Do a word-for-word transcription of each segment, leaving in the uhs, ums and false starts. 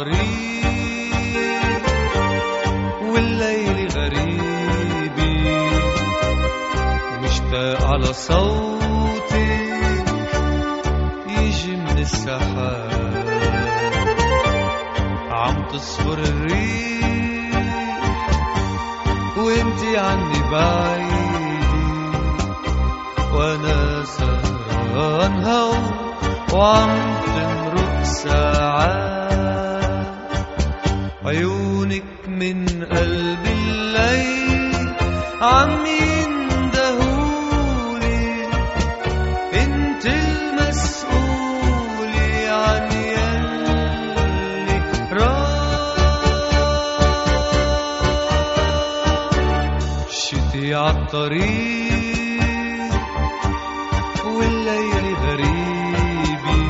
عالطريق والليل غريبي، مشتاق على صوتك يجي من السحاب، عم تصفر الريح وانتي عني بعيدي، وانا سهران هوا وعم تمرق ساعات، عيونك من قلب الليل عم يندهولي، انت المسؤولة عن يلي راح. شتي عالطريق والليل غريبي،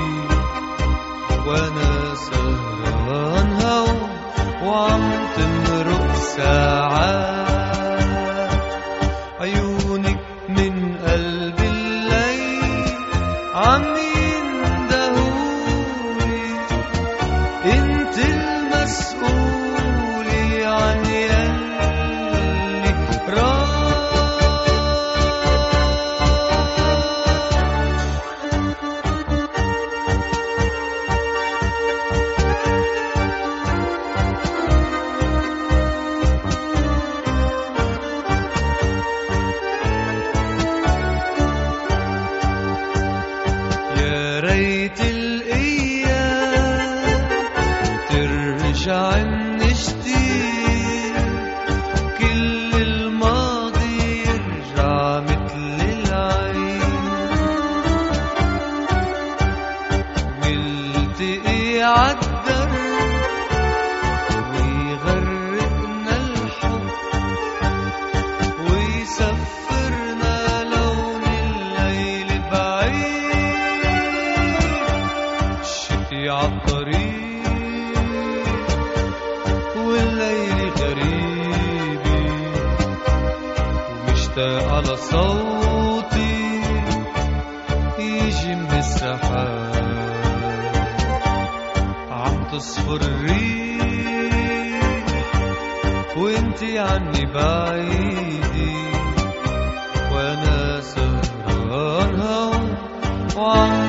وانا سهران هوا وعم تمرق ساعات، عيونك من قلب الليل عم يندهولي، انت المسؤولة عن يلي راح. يا ريت الأيام ترجع نشتي، كل الماضي يرجع مثل العين، نلتقي عالدرب ويغرقنا الحب، ويسفرنا لون الليل بعيد. شتي عالطريق والليل غريبي، ومشتاق على صوتي يجي من السحاب، عم تصفر الريح وانتي عني بعيدي، وانا سهران هوا وعم